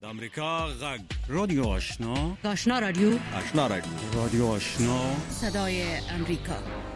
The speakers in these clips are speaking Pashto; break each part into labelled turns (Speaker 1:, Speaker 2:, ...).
Speaker 1: د امریکا غږ رادیو آشنا
Speaker 2: آشنا رادیو
Speaker 1: رادیو آشنا
Speaker 2: صدای امریکا.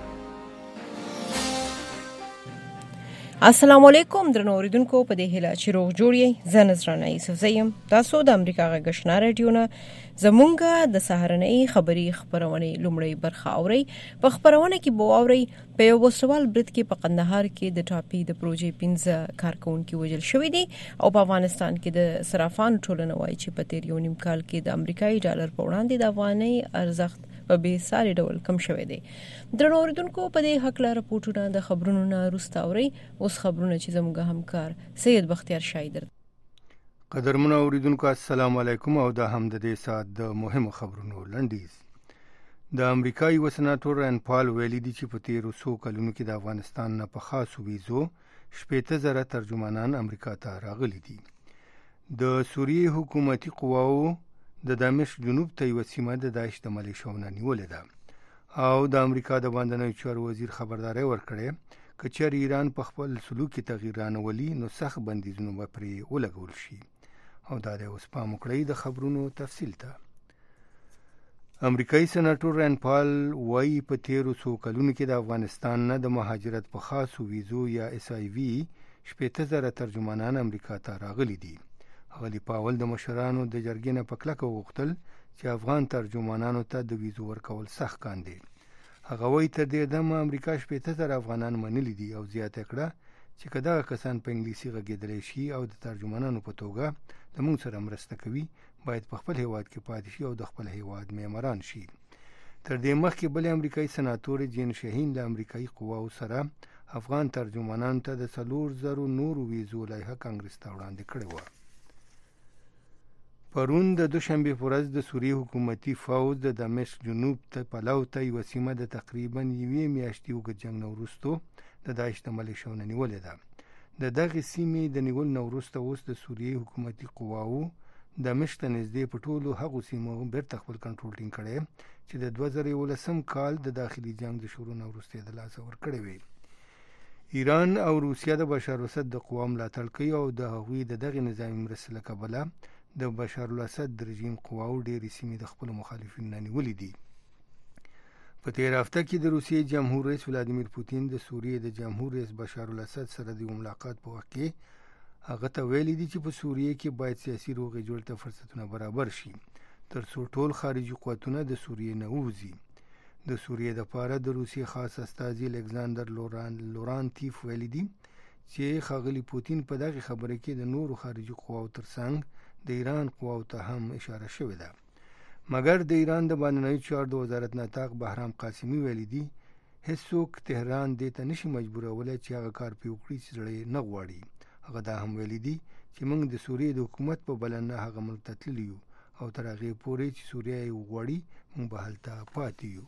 Speaker 3: السلام علیکم درنو اوریدونکو، په دې هیله چې روغ جوړ یې. زه نذرانه یوسفزی یم. تاسو د امریکا غږ آشنا رادیو نه زمونږه د سهارنۍ خبری خبرونه لومړی برخه اوري. په خبرونه کې بو اوري په یو وسوال برید کې په قندهار کې د ټاپي د پروژې 15 کارکونکو وژل شوې دي او په افغانستان کې د صرافان ټولنه وایي چې په تیر یو نیم کال کې د امریکایي ډالر په وړاندې د افغاني ارزښت په بې ساري ډول کم شوی دی. درنو اوریدونکو، په دې حق لاره راپورټونه د خبرونو نه وروسته اوري. اوس خبرونه چې زموږ همکار سید بختیار شایدر.
Speaker 4: قدرمن اوریدونکو، السلام علیکم او د هم د دې سات د مهمو خبرونو لنډیز. د امریکایي سناتور رین پال ویلي دي چې په تیرو څو کلونو کې د افغانستان نه په خاصو ویزو 80,000 ترجمانان امریکا ته راغلي دي. د سوریې حکومتي قواو د دمشق جنوب ته یو سیمه د داعش د ملیشو نه نیولې ده او د امریکا د باندنیو چارو وزیر خبرداري ورکړې که چېرې ایران په خپل سلوک کې تغییر رانولي نو سخت بندیزونه به پرې ولګول شي. او دا د اوس پام وکړئ د خبرونو تفصیل ته. امریکایي سناتور رین پال وایي په تیرو څو کلونو کې د افغانستان نه د مهاجرت په خاصو ویزو یا SIV 80,000 ترجمانان امریکا ته راغلي دي. غلی پاول د مشرانو د جرګې نه په کلکه وغوښتل چې افغان ترجمانانو ته د ویزو ورکول سخت کاندي. هغه وایي تر دې دمه امریکا 80,000 افغانان منلي دي او زیاته کړه چې که دغه کسان په انګلیسي غږېدلی شي او د ترجمانانو په توګه د موږ سره مرسته کوي باید په خپل هیواد کې پاتې شي او د خپل هیواد معماران شي. تر دې مخکې بلې امریکایي سناتور جین شاهین له امریکایي قواو سره افغان ترجمانانو ته د 4,000 نورو ویزو لایحه کانګرس ته وړاندې کړې وه. پرون د دوشنبه په ورځ د سوریې حکومتي فوج د دمشق جنوب ته پلاو ته یو سیمه د تقریبا 1 میاشتې اوږد جنګ نه وروسته د داعش د ملیشو نه نیولې ده. د دغې سیمې د نیول نه وروسته اوس د سوریې حکومتي قواو دمشق ته نږدې په ټولو هغو سیمو بیرته خپل کنټرول ټینګ کړی چې د 2011 کال د داخلي جنګ د شروع نه وروسته د لاسه ورکړی وي. ایران او روسیه د بشار الاسد د قوا ملاتړ کوي او د هغوی د دغې نظامي مرستې له کبله د بشار الاسد د رژیم قواو ډېرې سیمې د خپلو مخالفینو نه نیولې دي. په تېره هفته کې د روسیې جمهور رئیس ولادیمیر پوتین د سوریې د جمهور رئیس بشار الاسد سره د ملاقات په وخت کې هغه ته ویلي دي چې په سوریې کې باید سیاسي روغې جوړې ته فرصتونه برابر شي تر څو ټول خارجي قوتونه د سوریې نه ووځي. د سوریې دپاره د روسیې خاص استازي الکساندر لورانتیف ویلي دي چې ښاغلي پوتین په دغې خبره کې د نورو خارجي قواو ترڅنګ د ایران قواو ته هم اشاره شوې ده. مګر د ایران د باندنیو چارو د وزارت نطاق بهرام قاسمي ویلي دي هیڅوک تهران دې ته نشي مجبورولی چې هغه کار پرې وکړي چې زړه نه غواړي. هغه دا هم ویلي دي چې موږ د سوریې د حکومت په بلنه هغه ملک ته تللي یو او تر هغې پورې چې سوریه یې وغواړي موږ به هلته پاتې یو.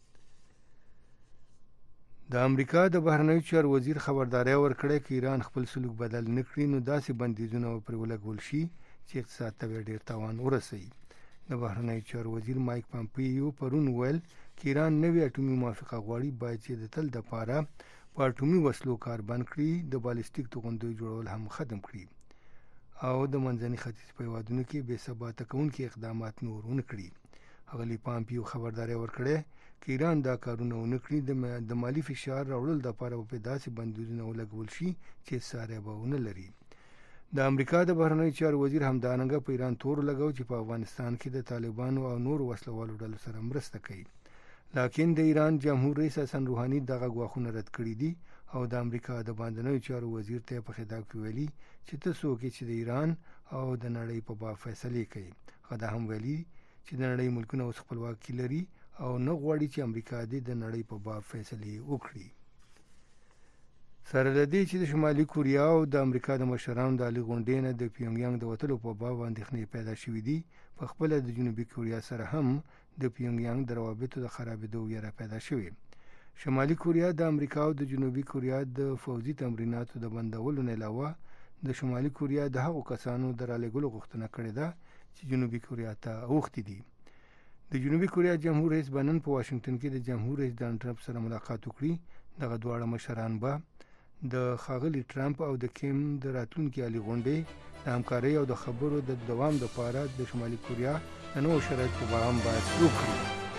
Speaker 4: د امریکا د بهرنیو چارو وزیر خبرداری ورکړی که ایران خپل سلوک بدل نه کړي نو داسې بندیزونه پرې ولګول شي چې اقتصاد ته ډېر تاوان ورسوي. د بهرنیو چارو وزیر مایک پامپیو پرون ویل چې ایران نوې اټومي موافقه غواړي باید چې د تل دپاره په اټومي وسلو کار بند کړي، د بالستیک توغندیو جوړول هم ختم کړي او د منځني ختیځ په هېوادونو کې بې ثباته کوونکي اقدامات نور ونه کړي. ښاغلي پامپیو خبرداری ورکړی که ایران دا کارونه ونه کړي د مالي فشار راوړلو دپاره به داسې بندیزونه ولګول شي چې ساری به ونه لري. د امریکا د بهرنیو چارو وزیر همدارنګه په ایران تور لګو چې په افغانستان کې د طالبانو او نورو وسلوالو ډلو سره مرسته کوي. لکن د ایران جمهور رئیس حسن روحاني دغه ګواښونه رد کړي دي او د امریکا د باندنیو چارو وزیر ته په خطاب کې ویلي چې ته څوک یې چې د ایران او د نړۍ په باب فیصلې کوي. هغه دا هم ویلي چې د نړۍ ملکونه اوس خپلواکي لري او نه غواړي چې امریکا دې د نړۍ په باب فیصلې وکړي. سره له دې چې د شمالي کوریا او د امریکا د مشرانو د عالي غونډې نه د پیونګیانګ د وتلو په باب اندېښنې پیدا شوې دي، په خپله د جنوبي کوریا سره هم د پیونګیانګ د روابطو د خرابېدو ویره پیدا شوې. شمالي کوریا د امریکا او د جنوبي کوریا د فوځي تمریناتو د بندولو نه علاوه د شمالي کوریا د هغو کسانو د رالېږلو غوښتنه کړې ده چې جنوبي کوریا ته اوښتي دي. د جنوبي کوریا جمهور رئیس به نن په واشنګټن کې د جمهور رئیس ډانلډ ټرمپ سره ملاقات وکړي. دغه دواړه مشران به د ښاغلي ټرمپ او د کیم د راتلونکي عالي غونډې د همکارۍ او د خبرو د دوام لپاره د شمالي کوریا د نوو شرایطو په اړه هم بحث وکړي.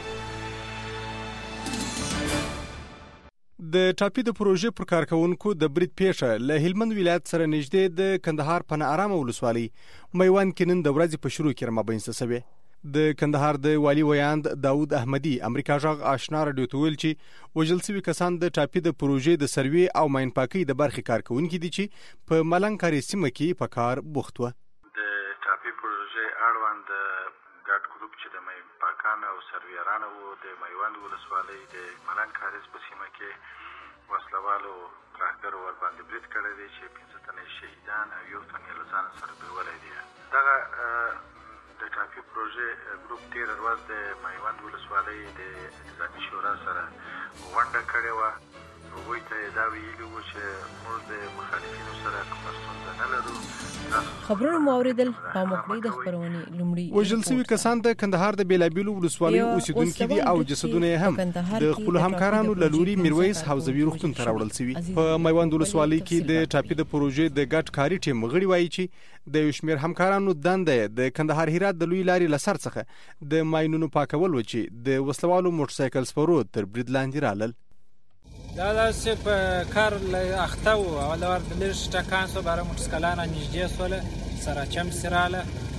Speaker 5: د ټاپي د پروژې پر کارکونکو د برید پیښه له هلمند ولایت سره نږدې د کندهار په نارامه ولسوالۍ میوند کې نن د ورځې په شروع کې رامبینځته شوې. د کندهار د والی ویاند داود احمدي امریکا غږ آشنا رادیو ته ویل چې وژل شوي کسان د ټاپي د پروژې د سروې او ماین پاکۍ د برخې کارکونکي دي چې په ملنګ کاري سیمه کې په کار بوخت و.
Speaker 6: د ټاپي پروژې اړوند ګډ ګروپ چې د ماین پاکان او سرویرانو د میوند ولسوالۍ د ملنګ کاري سیمه کې وسلوالو تراکتور ور باندې برید کړی دی چې 15 تنه شهیدان او یو تن یې له ځان سره بیولای دي. دغه د ټاپي پروژې ګروپ 13 ورځ د میوند ولسوالۍ د نظامي شورا سره ونډه کړې وه. هغوی ته یې دا ویلي وو چې موږ د مخالفینو سره کومه ستونزه نه لرو.
Speaker 3: خبرونه مو اوریدل. پام وکړئ د خبرونې لومړی
Speaker 5: وژل شوي کسان د کندهار د بیلابیلو ولسوالیو اوسیدونکي دي او جسدونه یې هم د خپل همکارانو له لوري میرویس حوزوي روغتون ته راوړل شوي. په میوند ولسوالۍ کې د ټاپي د پروژې د ګډ کاري ټیم غړي وایي چې د یو شمېر همکارانو دنده د کندهار هرات د لوی لارې له سر څخه د ماینونو پاکول و چې د وسلوالو موټرسایکل سپرو تر برید لاندې رالل.
Speaker 7: دا داسې په کار اخته وو. اول ور د لږ ټکان سو باره موټرسایکلانه نږدې سوله سره چمسې راله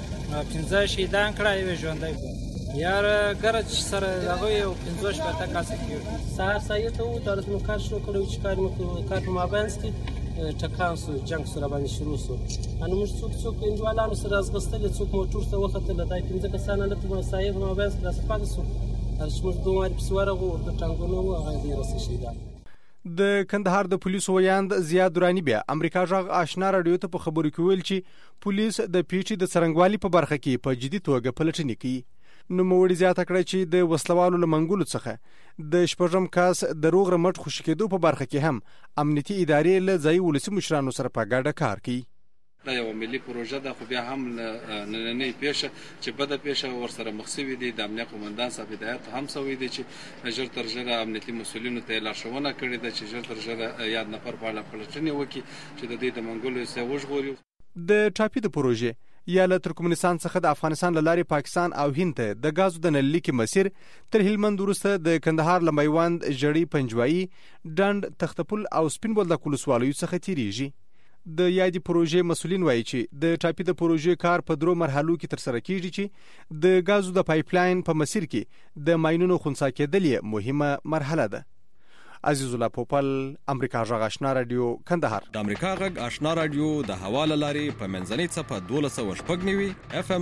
Speaker 7: 15 شهیدان کړه یو ژوندی کړه. یار ګرج سره هغه یو 15 شپته کاسه کیږي.
Speaker 8: سهار سایته وو تر څو کار شروع کړو چې کار په مابینس کې ټکان سو جنگ سره باندې شروع سو. انو موږ څوک انډوالانو سره ازغستل څوک موټر ته وختل دای 15 کسان له په صاحب مابینس کې راځي سو. ارشمږ دوه واری پسواره وو د ټانګونو هغه دی رسې شهیدان.
Speaker 5: د کندهار د پولیسو ویاند زیاد درانی بیا امریکا غږ آشنا رادیو ته په خبرو کې ویل چې پولیس د پیټي د څرنګوالي په برخه کې په جدي توګه پلټنې کوي. نوموړي زیاته کړه چې د وسلوالو له منګولو څخه د شپږم کاس د روغ رمټ خوشي کېدو په برخه کې هم امنیتي ادارې له ځایي ولسي مشرانو سره په ګډه کار کوي.
Speaker 9: دا یو ملي پروژه ده، خو بیا هم نننۍ پیښه چې بده پیښه ورسره مخ شوي دي. د امنیت قومندان صاحب هدایت هم شوی دی چې ژر تر ژره امنیتي مسؤلینو ته لارښوونه کړې ده چې ژر تر ژره یاد نفر په اړه پلټنې وکړي چې د دې د منګولو څخه وژغوري.
Speaker 5: د ټاپي د پروژې یا له ترکمنستان څخه د افغانستان له لارې پاکستان او هند ته د غازو د نللیکي مسیر تر هلمند وروسته د کندهار له میوند ژړۍ پنجوایي ډنډ تختپل او سپین بولدک ولسوالیو څخه تیریږي. د یادې پروژې مسؤلین وایي چې د ټاپي د پروژې کار په 3 مرحلو کې ترسره کیږي چې د غازو د پایپلاین په مسیر کې د ماینونو خنثی کېدل یې مهمه مرحله ده. عزیز الله پوپل، امریکا غږ آشنا رادیو، کندهار.
Speaker 10: د امریکا غږ آشنا رادیو د حواله لارې په منځنۍ څپه 1290 FM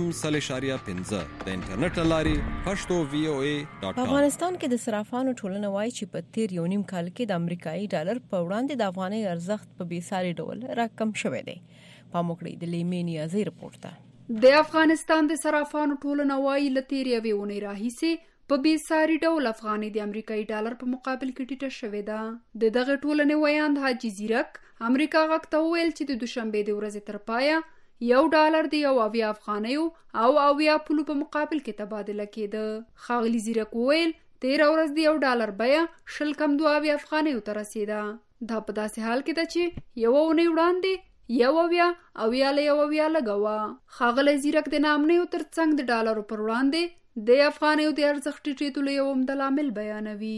Speaker 10: 3.5 د انټرنیټ لارې پښتو voa.com.
Speaker 3: افغانستان کې د صرافانو ټولنه وایي چې په تیر یو نیم کال کې د امریکایي ډالر په وړاندې د افغانۍ ارزښت په بیساري ډول راکم شوی دی. پام وکړئ د لیمینیا زی رپورټ ته.
Speaker 11: د افغانستان د صرافانو ټولنه وایي له تیر یوې اونۍ راهیسې په بیساري ډول افغانۍ د امریکایي ډالر په مقابل کې ټیټه شوې ده. د دغه ټولنې ویاند حاجي زیرک امریکا غږ ته وویل چې د دوشنبې د ورځې تر پایه $1 د 90 افغانیو او 90 پولو په مقابل کې تبادله کېده. ښاغلي زیرک وویل 13 ورځ د $1 بیه 0.2 افغانیو ته رسیده. دا په داسې حال کې ده چې یوه اونۍ وړاندې 90 او یا له 90 لګوه. ښاغلی زیرک د ناامنیو ترڅنګ د ډالرو پر وړاندې د افغانیو د ارزښت ټیټېدلو یو عمده لامل بیانوي.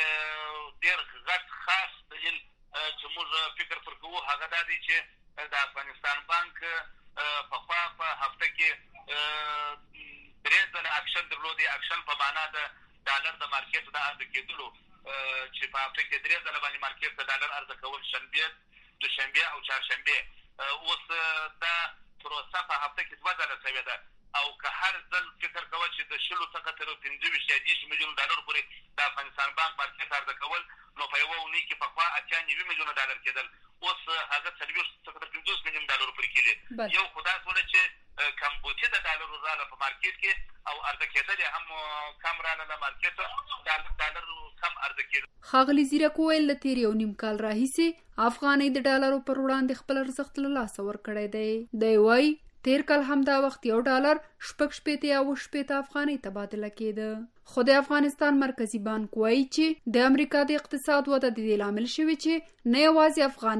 Speaker 12: ډېر غټ خاص دلیل چې موږ فکر پر کوو هغه دا دی چې د افغانستان بانک پخوا په هفته کې 3 ځله اکشن درلودی. اکشن په معنا د ډالر د مارکیټ د عرضه کېدلو چې په هفته کې 3 ځله باندې مارکیټ د ډالر عرضه کول، شنبه، دوشنبه او چهارشنبه. اوس دا پروسه په هفته کې 2 ځله شوې ده او که هر ځل فکر کوه چې د 10 څخه تر 25 یا 10 میلیون ډالر پورې د افغانستان بانک مارکیټ عرضه کول، نو په یوه اونۍ کې پخوا 98 میلیونه ډالر کېدل، اوس هغه 40 څخه تر 50 میلیون ډالر پورې کېدي. یو خو دا شوله چې کمبودي د ډالرو راله په مارکیټ کې او عرضه کېدل هم کم راله له مارکیټ ډالر کم عرضه کېدل.
Speaker 11: ښاغلي زیرک وویل له تیر یو نیم کال راهیسې افغانۍ د ډالرو پر وړاندې خپل ارزښت له لاسه ورکړی دی. دی وایي تیر کال همدا وخت $1 شپږ یا 80 افغانۍ تبادله کېده. خو د افغانستان مرکزی بانک وایي چې د امریکا د اقتصاد وده د دې لامل شوی چې نه یوازې افغانۍ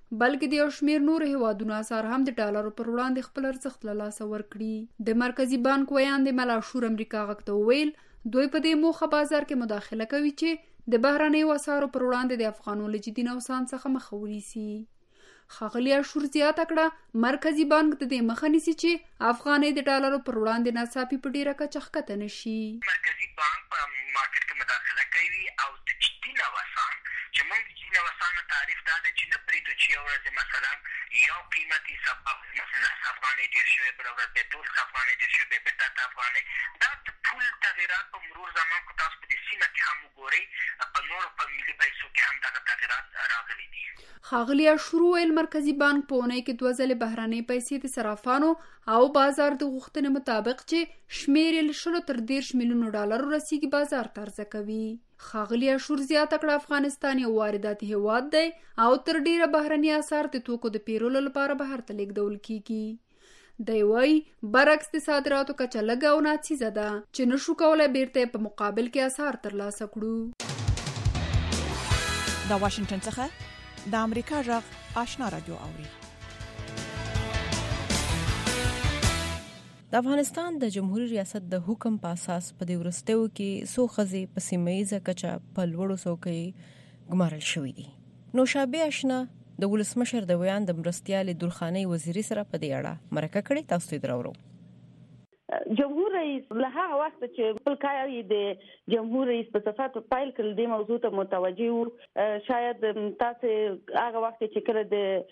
Speaker 11: بلکې د یو شمېر نور هیوادونو اسعار هم د ډالرو پر وړاندې خپل ارزښت له لاسه ورکړي. د مرکزی بانک ویاند ملاشور امریکا غږ ته وویل دوی په دې موخه بازار کې مداخله کوي چې د بهرنیو اسعارو پر وړاندې د افغانو له جدي نوسان څخه مخه ونیسي. ښاغلي اشور زیاته کړه مرکزی بانک د دې مخه نیسي چې افغانۍ د ډالرو پر وړاندې ناڅاپي په ډیره کچه ښکته نشي.
Speaker 13: مرکزی بانک په مارکیټ کې مداخله کوي او د جدي نوسان چې موږ د جدي نوسانو تعریف دا دی چې نه پرېږدو چې یو ورځ مثلا یو قیمتي سبب مثلا افغانۍ ډېر شوی بله ورځ بیا 12 افغانۍ ډېر شوی بیا 10 افغانۍ دا ټول تغیرات په مرور زمان کو تاسو په دې سیمه کې هم وګورئ په نورو په ملي پیسو کې هم دغه تغیرات راغلي دي.
Speaker 11: ښاغلي اشور ویل مرکزی بانک په اونۍ کې 2 ځلې بهرنۍ پیسې د صرافانو او بازار د غوښتنې مطابق چې شمېر یې له 10 تر 13 میلیونو ډالرو رسیږي بازار ته عرضه کوي. ښاغلي اشور زیاته کړه افغانستان یو وارداتي هیواد دی او تر ډیره بهرني اسعار د توکو د پیرولو لپاره بهر ته لیږدول کیږي. دی وایي برعکس د صادراتو کچه لږه او ناڅیزه ده چې نشو کولی بیرته په مقابل کې اسعار ترلاسه کړو.
Speaker 14: د واشنگټن څخه د امریکا غږ آشنا رادیو اوري.
Speaker 3: د افغانستان د جمهوریت ریاست د حکم په اساس په دې ورستیو کې څو ښځې په سیمه‌ییزه کچه په لوړو څوکۍ ګمارل شوې دي. نوشابه آشنا د ولسمشر د ویان د مرستیال درخانۍ وزیري سره په دې اړه مرکه کړې. تاسو ته درورو.
Speaker 15: جمهور رئیس له هغه وخت چې خپل کار یې د جمهور رئیس په صفاتو پایل کړل د موضوع ته متوجه وو. شاید تاسو هغه وخت چې کړه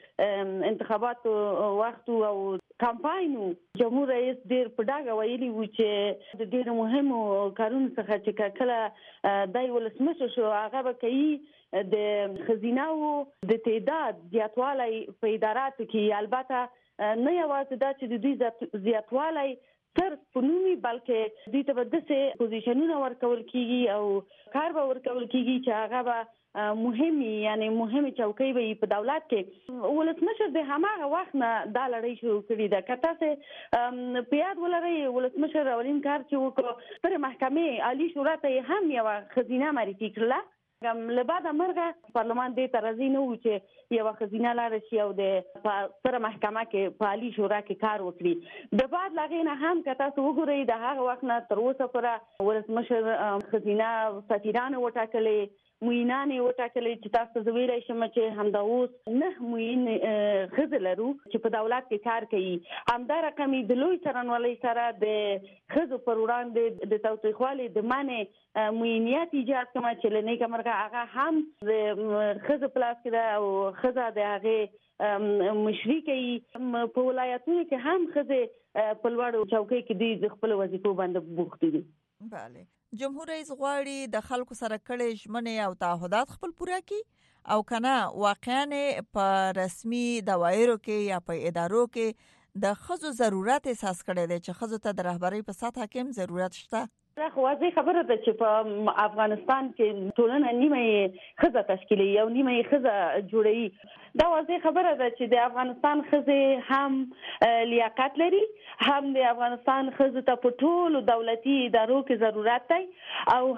Speaker 15: د انتخاباتو وخت او کمپاین جمهور رئیس ډېر په ډاګه ویلي وو چې د ډېر مهمو کارونو څخه چې کله دای ولسمشر شو هغه به کوي د خزینه‌و د تعداد زیاتوالی په اداراتو کې. البته نه یوازې دا چې د دوی زیاتوالی صرف پنومي بلکې دوی ته به داسې پوزیشنونه ورکول کیږي او کار به ورکول کیږي چې هغه به مهمي یعنی مهمه چوکۍ به په دولت کې. ولسمشر د هماغه وخت نه دا لړۍ شروع کړې ده. که تاسو په یاد ولرئ ولسمشر اولین کار چې وکړ پر محکمې عالی شورا ته هم یو خزینه معرفي کړله. لبعد مرغه پارلمان دې ترازی نه و چې یو خزینه لار شي او د پر محکمه کې په عالی شورا کې کار وکړي. د بعد لغینه هم که تاسو وګورئ د هغه وخت نه تر اوسه پورې ولسمشر خزینه سفیران وټاکلې موینان وټاکلې چې تاسو زویلای شم چې همدا اوس نه موین خزه لرو چې په دولت کې کار کوي. همدا رقمي د لوی څارنوالۍ سره د خزو پر وړاندې د توثیقوالي د معنی موینیت ایجاد کما چې لنی کمرګه هغه هم د خزو پلاس کې او خزه د هغه مشرکي په ولایتونو کې هم خزه په لوړو چوکۍ کې د خپل وظیفو باندې بوخت دي.
Speaker 14: بله جمهور رئیس غواړي د خلکو سره کړي ژمنې او تعهدات خپل پوره کړي او کنه واقعا په رسمي دوایرو کې یا په ادارو کې د خزو ضرورت احساس کړي دي چې خزو ته د رهبری په سطح کې ضرورت شته.
Speaker 15: خو واضح خبره ده چې په افغانستان کې ټولنه نیمه خزه تشکیلي او نیمه خزه جوړي. دا واضح خبره ده چې د افغانستان خزه هم لیاقت لري هم د افغانستان خزه ته په ټولو دولتي ادارو کې ضرورت دی او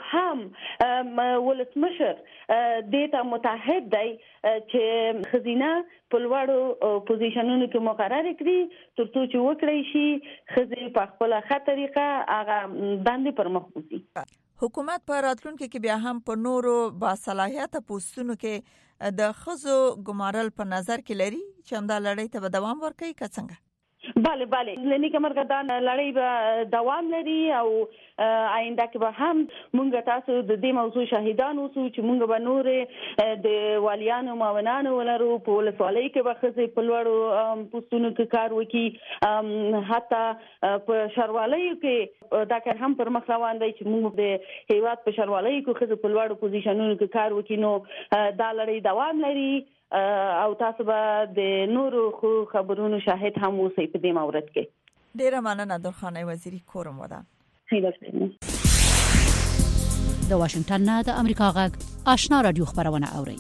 Speaker 15: هم ولسمشر دې ته متحد دی چې خزینه په لوړو پوزیشنونو کې مقرر کړي ترڅو چې وکړي شي خزه په خپل ښه طریقه هغه باندې پرمخوځي.
Speaker 14: حکومت په راتلونکي کې بیا هم په نورو باصلاحیته پوسټونو کې د خزو ګمارل په نظر کې لري چې همدا لړۍ ته به دوام ورکړي که څنګه؟
Speaker 15: بله لنی کمرګه دا لړۍ به دوام لري او آینده کې به هم مونږ تاسو د دې موضوع شاهدان اوسو چې مونږ به نور د والیانو معاونانو ولرو په ولسوالۍ کې به خزې په لوړو پوسټونو کې کار وکړي حتی په شاروالۍ کې دا کار هم پر مخ روان دی چې مونږ د هیواد په شاروالۍ کې خزې په لوړو پوزیشنونو کې کار وکړي. نو دا لړۍ دوام لري او تاسو به د نورو خبرونو شاهد هم اوسئ په دې مورد کې.
Speaker 14: ډیره مننه درخانۍ وزیري کورم ودا.
Speaker 2: د واشنگټن نه د امریکا غږ آشنا رادیو خبرونه اوري.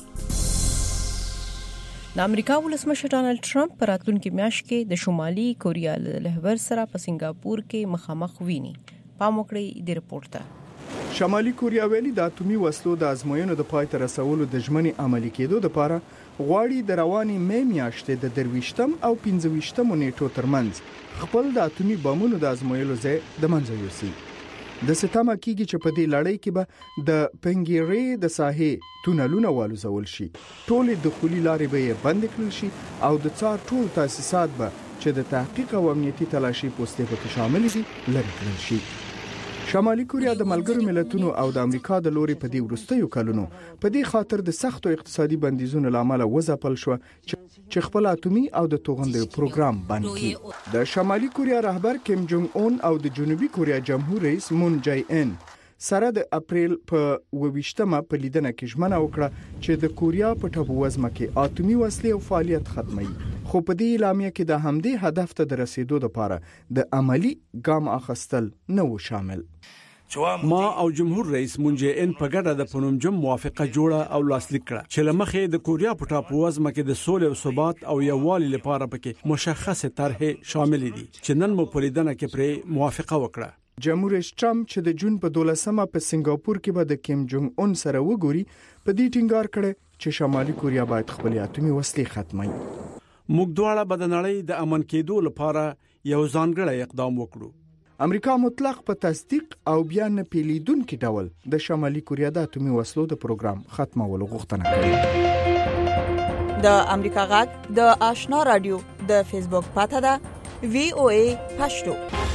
Speaker 3: د امریکا ولسمشر ډانلډ ټرمپ په راتلونکي میاشت کې د شمالي کوریا له رهبر سره په سنگاپور کې مخامخ ویني. پام وکړئ د ریپورت ته.
Speaker 16: شمالي کوریا ویلي د اټومي وسلو د ازموینو د پای ته رسولو د ژمنې عملي کېدو لپاره غواړي د رواني مې میاشتې د 23 او 25 نیټو ترمنځ خپل د اتومي بمونو د ازمویلو ځای د منځ یوسي. د ستامه کیږي چې په دې لړۍ کې به د پنګيري د ساحې تونلونه والوزول شي، ټول دخولي لارې به یې بند کړل شي او د څار ټول تاسیسات به چې د تحقیق او امنیتي تلاشي پوسټې په شامل دي لري کړل شي. شمالي کوریا د ملګرو ملتونو او د امریکا د لوري په دې وروستیو کلونو په دې خاطر د سختو اقتصادي بندیزونو لامل وځپل شو چې خپل اتومي او د توغندي پروګرام بند کړي. د شمالي کوریا رهبر کیم جونګ اون او د جنوبي کوریا جمهور رئیس مون جای ان سره د اپریل په 28مه په لیدنه کې ژمنه وکړه چې د کوریا په ټاپووزمه کې اتومي وسلې او فعالیت ختمي، خو په دې اعلامیه کې د همدې هدف ته د رسیدو لپاره د عملی ګام اخیستل نه و شامل.
Speaker 17: ما او جمهور رئیس مون جه ان په ګډه د پنومجم موافقه جوړه او لاسلیک کړه چې لمخې د کوریا په ټاپووزمه کې د سولې او ثبات او یووالي لپاره پکې مشخصه طرحه شامل دي چې نن مو په لیدنه کې پر موافقه وکړه.
Speaker 16: جمهور رئیس ټرمپ چې د جون په 12مه په سنگاپور کې به د کیم جونګ اون سره وګوري په دې ټینګار کړي چې شمالي کوریا باید خپل اتومي وسلې ختمي.
Speaker 17: موږ دواړه به د نړۍ د امن کېدو لپاره یو ځانګړی اقدام وکړو.
Speaker 16: امریکا مطلق په تصدیق او بیا نه پیلیدونکو ډول د شمالي کوریا د اتومي وسلو د پروګرام ختمولو غوښتنه کوي.
Speaker 14: د امریکا غږ د آشنا رادیو د فیسبوک پاته ده VOA پښتو.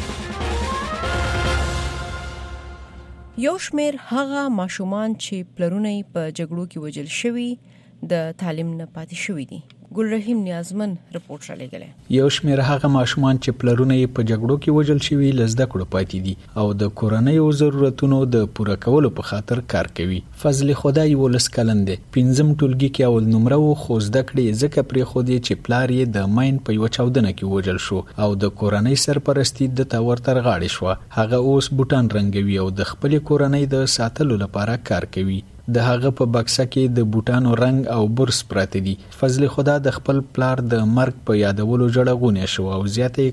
Speaker 3: یو شمیر هغه ماشومان چې پلرونه په جګړو کې وژل شوي د تعلیم نه پاتې شوي دي. ګل رحیم نیازمن رپورټ را لګلې.
Speaker 18: یو شمیر هغه ماشومان چې پلرونه په جګړو کې وژل شوي لزده کړو پاتې دي او د کورنۍ ضرورتونو د پوره کولو په خاطر کار کوي. فضل خدای ولس کلند 15 ټولګي کې اول نمره و خو زده کړې ځکه پرې خو دې چې پلار یې د ماین په یو چاودنه کې وژل شو او د کورنۍ سرپرستی د تور تر غاړې شو. هغه اوس بوتان رنگوي او د خپل کورنۍ د ساتلو لپاره کار کوي. د هغه په بکسه کې د بوتانو رنگ او برس پراته دي. فضل خدا د خپل پلار د مرګ په یادولو جړغونه شو او زیاته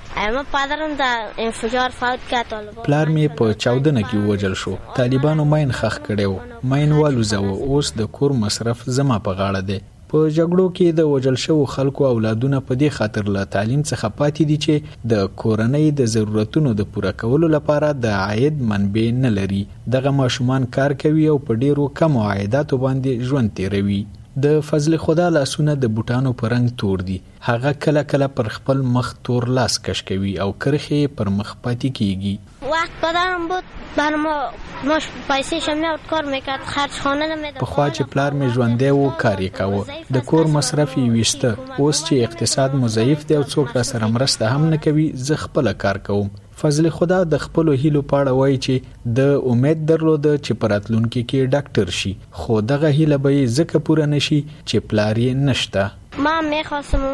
Speaker 18: کړه پلار می په چاودنه کې وژل شو. طالبانو ماین خخ کړو، ماین والوزو، اوس د کور مصرف زما په غاړه دی. په جګړو کې د وژل شوو خلکو اولادونه په دې خاطر له تعلیم څخه پاتې دي چې د کورنۍ د ضرورتونو د پوره کولو لپاره د عاید منبع نه لري. دغه ماشومان کار کوي او په ډیرو کم عایداتو باندې ژوند تیروي. د فضل خدا لاسونه د بوتانو په رنگ تور دي. هغه کله کله پر خپل مخ تور لاس کش کوي او کرخه پر مخ پاتې کیږي.
Speaker 19: وقت پدرم بود برام ماش پیسې شمیاوت کار میکرد، خرج خانه نمیداد.
Speaker 18: په خوا چې پلار می ژوندې وو کار یې کاوه، د کور مصرف یې وسته. اوس چې اقتصاد مضاعف دی او څوک را سره مرسته هم نه کوي، زه خپل کار کوم. فضل خدا د خپل هیلو پاړه وای چې د امید درلود چې پراتلونکو کې ډاکټر شي، خو دغه هیله به زکه پوره نشي چې پلار یې نشته.
Speaker 19: ما میخواستم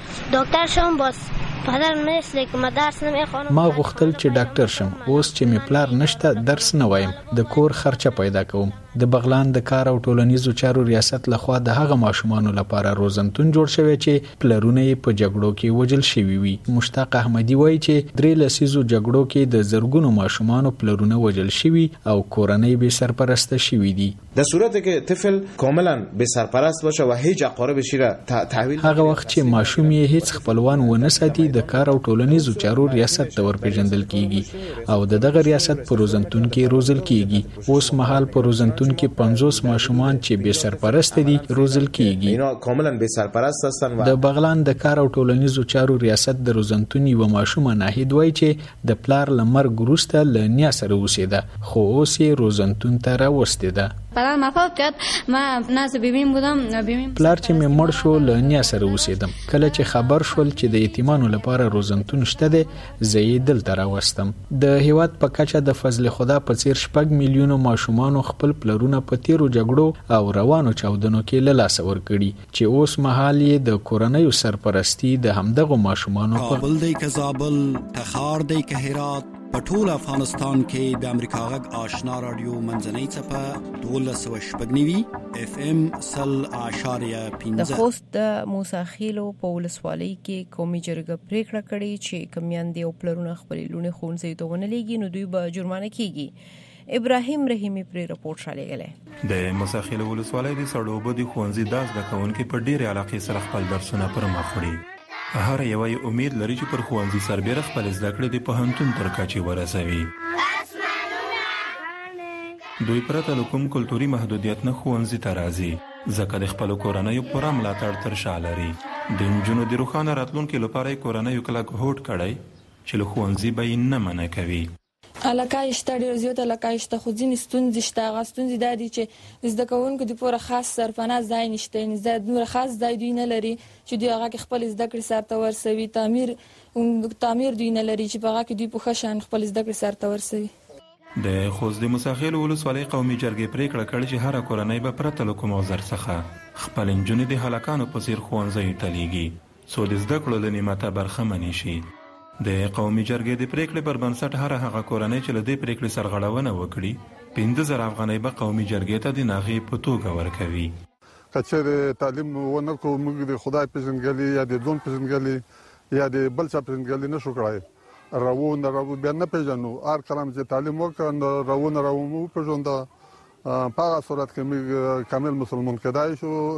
Speaker 19: دکتر شم، باز پدرم مثل که ما درس نمیخوانم.
Speaker 18: ما غوښتل چې ډاکټر شم، اوس چې می پلار نشته درس نه وایم، د کور خرچه پیدا کوم. د بغلان د کار او ټولنیزو چارو ریاست لخوا د هغه ماشومانو لپاره روزنتون جوړ شوی چې پلرونه یې په جګړو کې وژل شوي وي. مشتاق احمدي وایي چې 3 لسیزو جګړو کې د زرګونو ماشومانو پلرونه وژل شوي او کورنۍ به سرپرسته شوي دي.
Speaker 20: در صورتی که طفل کاملا به سرپرست باشه و هیچ اقارب شیره تحویل
Speaker 18: هغه وخت چې ماشوم یې هیڅ خپلوان ونه ساتي د کار او ټولنیزو چارو ریاست ته ورپېژندل کیږي او دغه ریاست په روزنتون کې روزل کیږي. اوس مهال په روزنتون کې 50 ماشومان چې به سرپرست دي روزل کیږي.
Speaker 20: اینا کاملا به سرپرست هستن.
Speaker 18: د بغلان د کار او ټولنیزو چارو ریاست د روزنتون یو ماشوم ناهید وای چې د پلار لمر ګروسته لنیا سره وسیده، خو اوس یې روزنتون ته راوستیده.
Speaker 19: پدر مفاد کرد، من نزد بیبیم بودم.
Speaker 18: پلار چې مې مړ شو لنیا سره وسیدم. کله چې خبر شول چې د یتیمانو لپاره روزنتون شته دی، زه یې دلته راوستم. د هیواد په کچه د فضل خدا په څیر 6 میلیونو ماشومانو خپل پلرونه په تیرو جګړو او روانو چاودنو کې له لاسه ورکړي چې اوس مهال یې د کورنیو سرپرستی د همدغه ماشومانو
Speaker 1: په کابل دی که زابل، تخار دی که هرات، په ټول افغانستان کې د امریکا غږ آشنا رادیو منځنۍ څپه 1290 FM 100.5.
Speaker 3: د خوست د موسی خیلو په ولسوالۍ کې قومي جرګه پریکړه کړې چې کمیان دی او پلرونه خپل لونه خونځي ته ونه لګي نو دوی به جرمانه کیږي. ابراهیم رحیمی پر رپورت شالېګل
Speaker 21: د مساخیل ولسوالۍ د سړوبو د خوانزي داس د کونکو په ډېر علاقې سره خپل درسونه پر مخ وړي. هر یو امید لري چې پر خوانزي سربېره خپل زده کړې د پوهنتون تر کچې ورسوي. دوی پرته له کوم کلتوري محدودیت نه ښوونځي ته راځي ځکه د خپلو کورنیو پوره ملاتړ تر شا لري. د نجونو د روښانه راتلونکي لپاره یې کورنیو کلک هوډ کړی چې له ښوونځي به یې نه منع کوي.
Speaker 22: علاقه شته ډېر زیات علاقه شته خو ځینې ستونزې شته. هغه ستونزې دا دي چې زده کوونکو دپاره خاص سرپناه ځای نشته، یعنې دومره خاص ځای دوی نه لري چې دوی هغه کې خپل زده کړې سرته ورسوي. تعمیر دوی نه لري چې په هغه کې دوی په ښه شان خپل زده کړې سرته ورسوي.
Speaker 21: د خوست د مساخیل ولسوالۍ قومي جرګې پریکړه کړې چې هره کورنۍ به پرته له کوم عذر څخه خپل نجونې د هلکانو په څیر ښوونځیو ته لیږي څو د زده کړو له نعمته برخمنې شي. د قومي جرګې د پریکړې پر بنسټ هغه کورنۍ چې له دې پریکړې سرغړونه وکړي 15,000 افغانۍ به قومي جرګې ته د ناغې په توګه ورکوي.
Speaker 23: که چېرې تعلیم ونه کړو موږ د خدای پېژندګلي یا د ځون پېژندګلي یا د بل چا پېژندګلي نشو کړای. راو بیا نه پیژنو هر کلام چې تعلیم وکړو راو مو پیژنده په هغه صورت کې موږ کامل مسلمان کېدای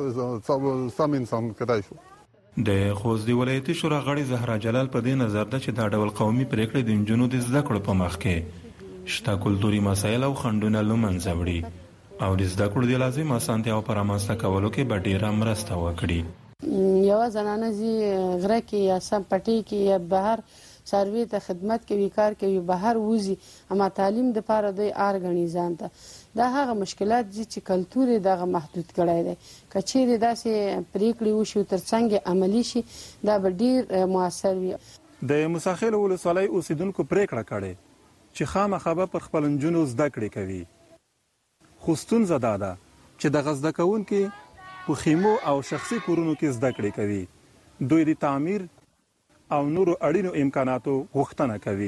Speaker 23: شو، سم انسان کېدای شو.
Speaker 21: د خوست د ولایتي شورا غړي زهرا جلال په دې نظر ده چې دا ډول قومي پریکړې د نجونو د زده کړو په مخ کې شته کلتوري مسایل او خنډونه له منځه وړي او د زده کړو د لازم اسانتیاو په رامنځته کولو کې به ډېره مرسته وکړي.
Speaker 24: یوه زنانه زی غره کې یا سم پټي کې یا بهر سروي ته خدمت کوي، کار کوي، بهر وزي، اما تعلیم د پاره دوی ارګنیزان ته دا هغه مشکلات دي چې کلتور دغه محدود کړی دی. کچېرې داسې پریکړې وشي ترڅنګ عملی شي دا به ډیر موثر وي.
Speaker 23: د مساخیل ولسوالۍ اوسیدونکو پریکړه کړې چې خامخا به پر خپل نجونو زده کړې کوي. خو ستونزه دا ده چې د زده کوونکي په خیمو او شخصي کورونو کې زده کړې کوي. دوی د تعمیر او نورو اړینو امکاناتو غوښتنه کوي.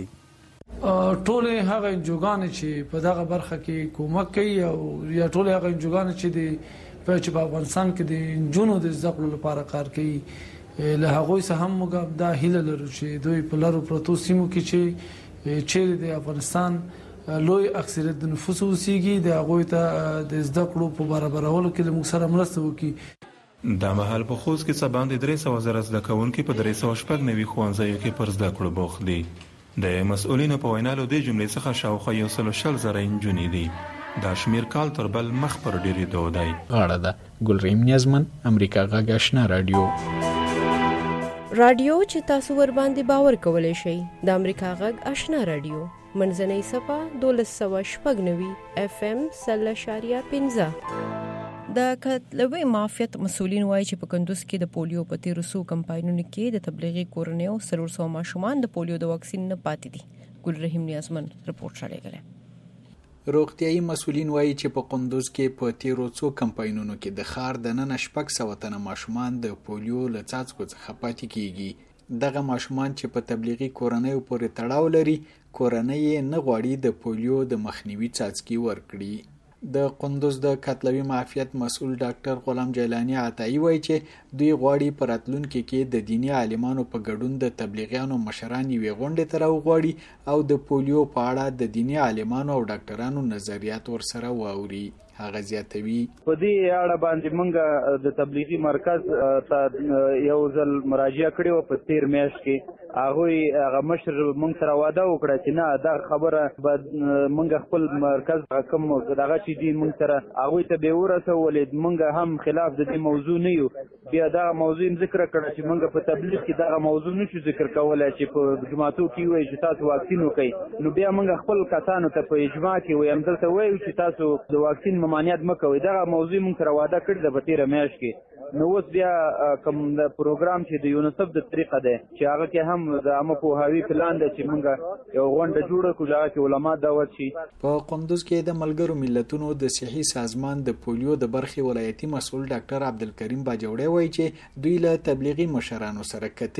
Speaker 25: ټول هغه انجوګان چې په دغه برخه کې کومک کوي او یا ټول هغه انجوګان چې په افغانستان کې د جنونو د زده کړو لپاره کار کوي له هغه څخه هم موږ دا هیله لرو چې دوی په لارو پروتو سیمو کې چې د افغانستان لوی اکثریت د نفوس اوسېږي د هغه ته د زده کړو په برابرولو کې موږ سره مرسته وکړي.
Speaker 21: دا مهال په خوست کې څه باندې 300,000 زده کوونکي په 390 ښوونځیو کې پر زده کړو بوخت دي. د مسؤلینو په وینا له دې جملې څخه شاوخوا 160,000 نجونې دي. دا شمیر کال تر بل مخ پر ډېرېدو دی.
Speaker 18: غاړه ده ګلریم نیازمن، امریکا غږ آشنا رادیو.
Speaker 3: رادیو چې تاسو ور باندې باور کولای شئ د امریکا غږ آشنا رادیو منځنۍ صفه 1290 FM 0.15. د کتلوي معافیت مسولین وایي چې په کندوز کې د پولیو په تیرو څو کمپاینونو کې د تبلیغي کورنیو 300 ماشومان د پولیو د واکسین نه پاتې دي. ګلرحیم نیازمن رپورت شالېګل.
Speaker 18: روغتيایي مسولین وایي چې په کندوز کې په تیرو څو کمپاینونو کې د خار د نن 600 تنه ماشومان د پولیو له څاڅکو څخه پاتې کیږي. دغه ماشومان چې په تبلیغي کورنیو پورې تړاو لري کورنۍ نه غواړي د پولیو د مخنیوي څاڅکي ورکړي. د قندوز د کتلوي معافیت مسؤل ډاکټر غلام جیلانی عطایی وایي چې دوی غواړي په راتلونکي کې د دینی عالمانو په ګډون د تبلیغیانو مشران یې غونډې ته راوغواړي او د پولیو په اړه د دینی عالمانو او ډاکټرانو نظریات ورسره واوري. هغه زیاتوي
Speaker 26: په دې اړه باندې موږ د تبلیغي مرکز ته یو ځل مراجعه کړې و په تیر میاشت کې. هغه مشر موږ سره وعده وکړه چې نه دا خبره به موږ خپل مرکز کوم دغه چې دي موږ سره هغوی ته به ورسولې. موږ هم خلاف د دې موضوع نه یو. بیا دا موضوع ذکر کړه چې موږ په تبلیغ کې دغه موضوع نشو ذکر کولی چې په جماعتو کې وایي چې تاسو واکسین وکړئ. نو بیا موږ خپل کسانو ته په اجماع کې وایي همدلته وایو چې تاسو د واکسین ممانعت مه کوئ. دغه موضوع موږ سره وعده کړې ده په تېره میاشت کې. نو اوس بیا کوم د پروګرام چې د یونیسف د طریقه دی چې هغه کې هم د عامه پوهاوي پلان دی چې موږ یو غونډه جوړه کړو چې هغه کې علما دعوت شي.
Speaker 18: په قندوز کې د ملګرو ملتونو د صحي سازمان د پولیو د برخې ولایتي مسؤل ډاکټر عبدالکریم باجوړی وایي چې دوی له تبلیغي مشرانو سره کتلي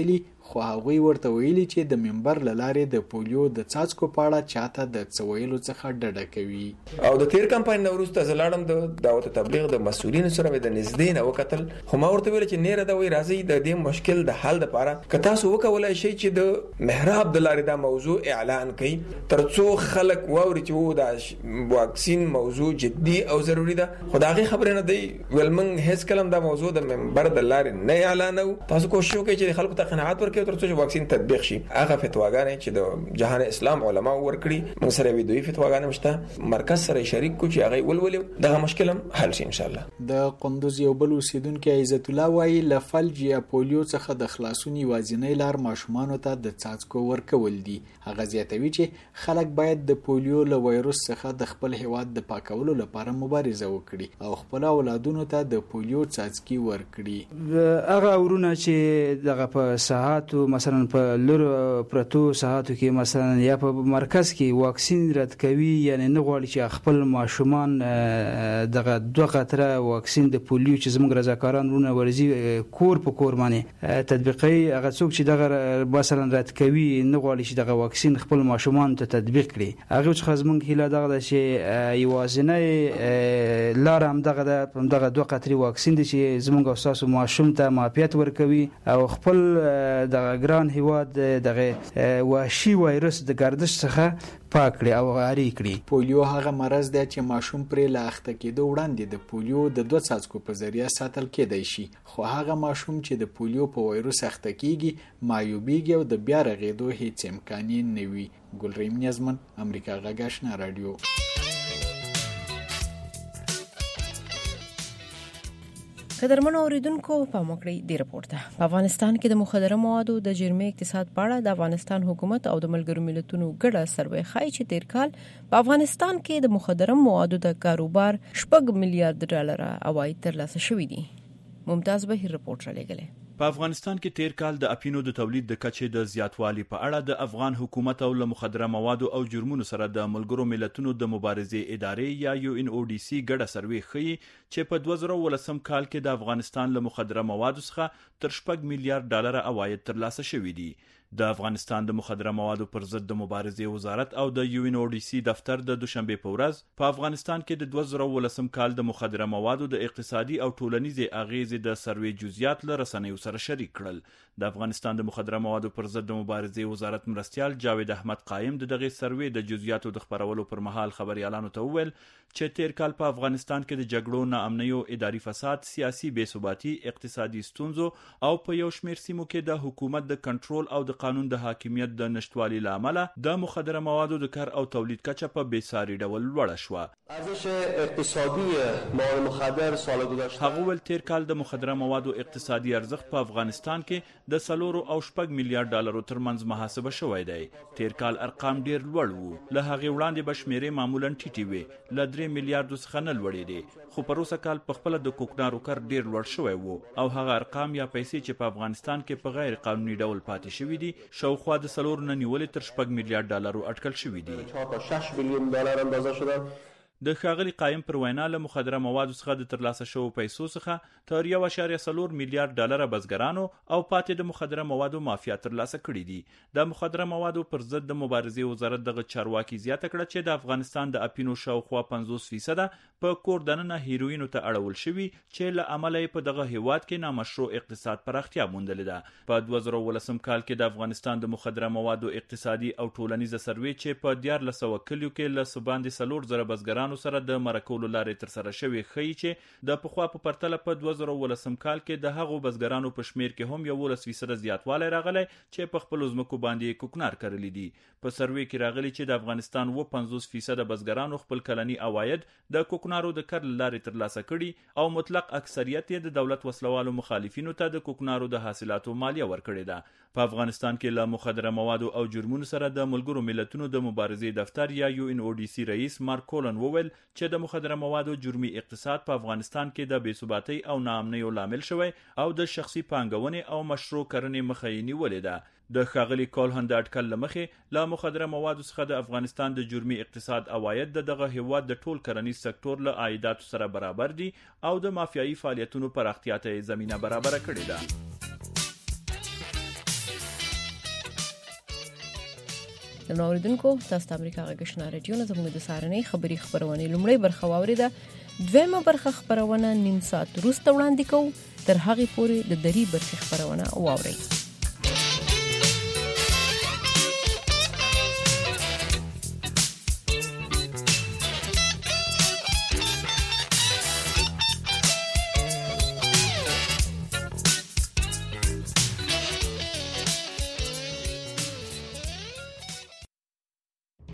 Speaker 18: خو هغوی ورته ویلي چې د منبر لارې د پولیو د څاڅکو په اړه چاته د څویلو څخه ډډه کوي.
Speaker 4: او د تیر کمپاین وروسته زلاړم د دعوت تبلیغ د مسؤلینو سره د نږدې نه وکتل، خو ما ورته ویل چې نه را دوی راځي د دې مشکل د حل لپاره که تاسو وکولای شئ چې د محراب د لارې دا موضوع اعلان کړئ ترڅو خلک واوري چې د واکسین موضوع جدي او ضروری ده. خدای خبره نه دی ولمن هیڅ کلم دا موضوع د منبر د لارې نه اعلانو. تاسو کوشش وکړئ چې خلکو ته قناعت ورکړئ ترڅو چې واکسین تطبیق شي. هغه فتواګانې چې د جهان اسلام علما ورکړي موږ سره وی دوی فتواګانې مشته مرکز سره شریک کو چې هغه ولولې دغه مشکل هم حل شي ان شاء الله.
Speaker 18: د قندوز یو بل اوسیدونکو عزت الله وایي له فلج یا پولیو څخه د خلاصون یوازینی لار ماشومانو ته د څاڅکو ورکول دي. هغه زیاتوي چې خلک باید د پولیو له وایروس څخه د خپل هیواد د پاکولو لپاره مبارزه وکړي او خپل اولادونو ته د پولیو څاڅکي ورکړي.
Speaker 5: هغه ورونه چې دغه په ساحاتو مثلا په لور پرتو ساحاتو کې مثلا یا په مرکز کې واکسین رد کوي، یعنی نه غواړي چې خپل ماشومان دغه 2 قطره واکسین د پولیو چې زموږ رضاکاران ورونه ورزي کور په کور باندې تطبیقي، هغه څوک چې دغه مثلا رد کوي نه غواړي چې دغه واکسین خپل ماشومان ته تطبیق کړي. هغه څخه زموږ هیله دغه چې یوازینی لار هم دغه 2 قطري واکسین دي چې زموږ استاد ماشوم ته معافیت ورکوي او خپل د ګران هیواد دغه وحشي وایرس د گردش څخه پاک کړي او غاری کړي.
Speaker 18: پولیو هغه مرض دی چې ماشوم پرې لا اخته کېدو وړاندې د پولیو د 2 څاڅکو په ذریعہ ساتل کېدای شي، خو هغه ماشوم چې د پولیو په وایروس اخته کیږي مایوبیږي او د بیا رغېدو هیڅ امکان نه وي. ګلریم نیازمن، امریکا غږ آشنا رادیو.
Speaker 3: قدرمنو اوریدونکو پام وکړئ د رپورت ته. په افغانستان کې د مخدره موادو د جرمي اقتصاد په اړه د افغانستان حکومت او د ملګرو ملتونو ګډه سروې ښایي چې تیر کال په افغانستان کې د مخدره موادو د کاروبار 6 میلیارډ ډالر عواید ترلاسه شوي دي. ممتاز بهیر رپورت را لېږلی.
Speaker 6: په افغانستان کې تیر کال د اپینو د تولید د کچې د زیاتوالي په اړه د افغان حکومت او له مخدره موادو او جرمونو سره د ملګرو ملتونو د مبارزې ادارې یا UNODC ګډه سروې ښیي چې په 2018 کال کې د افغانستان له مخدره موادو څخه تر 6 میلیارډ ډالر عواید ترلاسه شوي دي. د افغانستان د مخدره موادو پر ضد د مبارزې وزارت او د UNODC دفتر د دوشنبه په ورځ په افغانستان کې د 2018 کال د مخدره موادو د اقتصادي او ټولنیزې اغیزې د سروې جزئیات له رسنیو سره شریک کړل. د افغانستان د مخدره موادو پر ضد د مبارزې وزارت مرستیال جاوید احمد قائم دغه سروې د جزئیاتو د خبرولو پر مهال خبريالانو ته وویل چې تیر کال په افغانستان کې د جګړو، ناامنۍ او اداري فساد، سیاسي بې ثباتي، اقتصادي ستونزو او په یو شمېر سیمو کې د حکومت د کنټرول او د قانون د حاکمیت د نشټوالي لامل د مخدره موادو د کار او تولید کچه په بېساري ډول لوړه شوه.
Speaker 7: ارزش اقتصادي مواد مخدر سال گذشته
Speaker 6: هغه ول تیر کال د مخدره موادو اقتصادي ارزښت په افغانستان کې د 4 میلیارډ ډالرو ترمنځ محاسبه شوی دی. تیر کال ارقام ډیر لوړ وو، له هغې وړاندې به شمیرې معمولا ټیټې وي، له 3 میلیارډو څخه نه لوړې دي، خو په روسه کال په خپل د کوکنارو کار ډیر لوړ شوی وو او هغه ارقام یا پیسې چې په افغانستان کې په غیر قانوني ډول پاتې شوي دي شاوخوا د 4 نه نیولې تر 6 میلیارډ ډالرو اټکل شوي دي.
Speaker 7: 6 میلیون دلار اندازه شده.
Speaker 6: د ښاغلي قایم پر وینا له مخدره موادو څخه د ترلاسه شوو پیسو څخه تر 1.4 میلیارډ ډالر بزګرانو او پاتې د مخدره موادو مافیا ترلاسه کړي دي. د مخدره موادو پر ضد د مبارزې وزارت دغه چارواکي زیاته کړه چې د افغانستان د اپینو شاوخوا 50% په کور دننه هیروینو ته اړول شوي چې له امله په دغه هیواد کې نامشروع اقتصاد پراختیا موندلې ده. په 2018 کال کې د افغانستان د مخدره موادو اقتصادي او ټولنیزه سروې چې په 1400 کلیو کې له سباندې 4,000 بزګرانو سره د مرکولو لارې تر سره شوی ښیي چې د پخوا په پرتله په 2018 کال کې د هغو بزګرانو په شمیر کې هم 11% زیاتوالی راغلی چې په خپل ځمکو باندې کوکنار کرلی دي. په سروې کې راغلی چې د افغانستان 50% بزګرانو خپل کلنی عواید د کوکنارو د کر لارې ترلاسه کړي او مطلق اکثریت یې د دولت وسلوالو مخالفینو ته د کوکنارو د حاصلاتو مالیه ورکړې ده. په افغانستان کې له مخدره موادو او جرمونو سره د ملګرو ملتونو د مبارزې دفتر یا UNODC رئیس مارک کولن وویل چې د مخدره موادو جرمي اقتصاد په افغانستان کې د بېثباتۍ او ناامنیو لامل شوی او د شخصي پانګونې او مشروع کړنې مخه یې نیولې ده. د ښاغلي کولهن د اټکل له مخې له مخدره موادو څخه د افغانستان د جرمي اقتصاد عواید د دغه هیواد د ټول کرنیز سکتور له عایداتو سره برابر دي او د مافیایي فعالیتونو پراختیا ته زمینه برابره کړې ده.
Speaker 3: نو اوریدونکو تاسو د امریکا غږ آشنا رادیو نه زموږ د سهارنۍ خبری خبرونه لومړی برخه واوریده. دویمه برخه خبرونه نیم ساعت وروسته وړاندې کوو. تر هغه پورې د دری برخه خبرونه واورئ.